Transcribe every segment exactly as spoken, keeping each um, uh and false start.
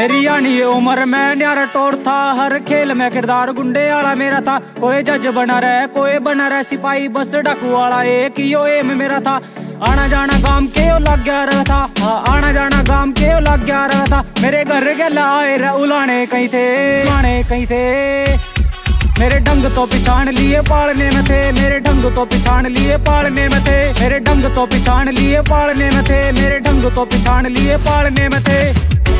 मेरी यानी ये उम्र में न्यारा टोर था, हर खेल में किरदार गुंडे वाला मेरा था। कोई जज बना रहे, कोई बना रहे सिपाही, बस डाकू वाला एक यो एम मेरा था। आना जाना गांव के ओ लग गया रहा था, हाँ आना जाना गांव के ओ लग गया रहा था। मेरे घर के लाए रे उलाने कहीं थे, उलाने कहीं थे। मेरे ढंग तो पिछाड़ लिए पालने में थे, मेरे ढंग तो पिछाड़ लिए पालने में थे। मेरे ढंग तो पिछाड़ लिए पालने में थे, मेरे ढंग तो पिछाड़ लिए पालने में थे।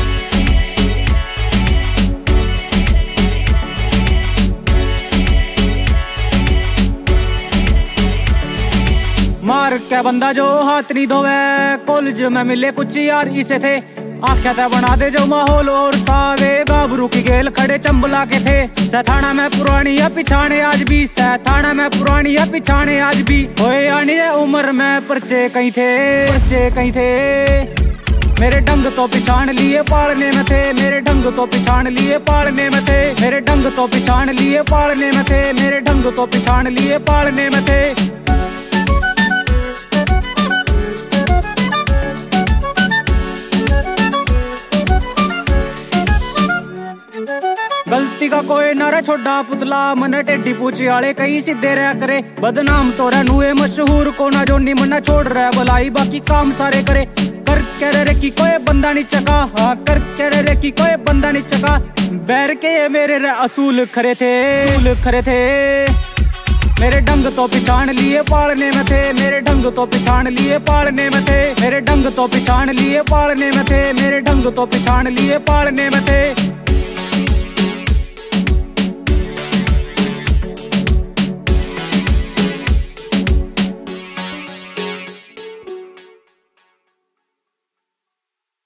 मार के बंदा जो हाथ नहीं धोवे, कॉलेज में मिले कुछ यार इसे थे। आख्या था बना दे जो माहौल और सावे, गाभरू की गेल खड़े चंबला के थे। सथाना में पुरानी या पिछाने आज भी, सथाना में पुरानी या पिछाने आज भी। होए आनी उम्र में पर्चे कहीं थे, पर्चे कहीं थे। मेरे ढंग तो पिछाड़ लिए पालने में थे, मेरे ढंग तो पिछाड़ लिए पालने में थे। मेरे ढंग तो पिछाड़ लिए पालने में थे, मेरे ढंग तो पिछाड़ लिए पालने में थे। गलती का कोई न रे छोड़ा पुतला, मन टेढ़ी पूछी आले कई सीधे रह करे। बदनाम तो रहनुए मशहूर को ना जो निमना छोड़ रहा भलाई, बाकी काम सारे करे। कर कह रे की कोई बंदा नहीं चका, हाँ कर कह रे की कोई बंदा नहीं चका। बैर के ये मेरे रे असूल खरे थे, असूल खरे थे। मेरे ढंग तो पिछाड़ लिए पालने में थे, मेरे ढंग तो पिछाड़ लिए पालने में थे। मेरे ढंग तो पिछाड़ लिए पालने में थे, मेरे ढंग तो पिछाड़ लिए पालने में थे।